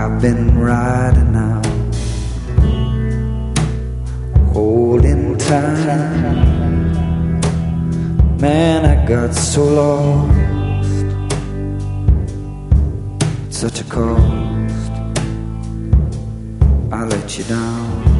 I've been riding out, holding time. Man, I got so lost, such a cost. I let you down.